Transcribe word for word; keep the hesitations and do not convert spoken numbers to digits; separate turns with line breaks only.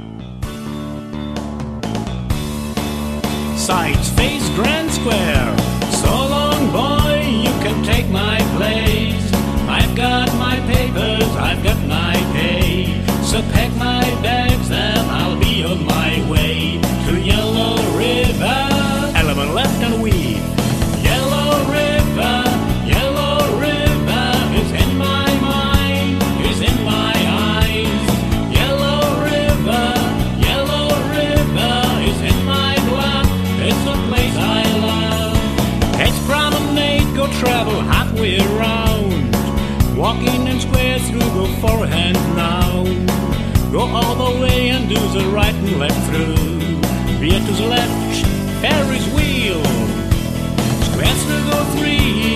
Sights face Grand Square. So long, boy, you can take my place. I've got my papers, I've got my pay. So pack my bags and I'll be on my way to Yellow River. Element left and weave. Yellow River, Yellow River is in my mind, is in my eyes. Yellow River, Yellow River is in my blood. It's the place I love. Take promenade, go travel halfway around. Walking in squares through, go forehand now. Go all the way and do the right and left through. Veer to the left, Ferris wheel. Squares through, go three.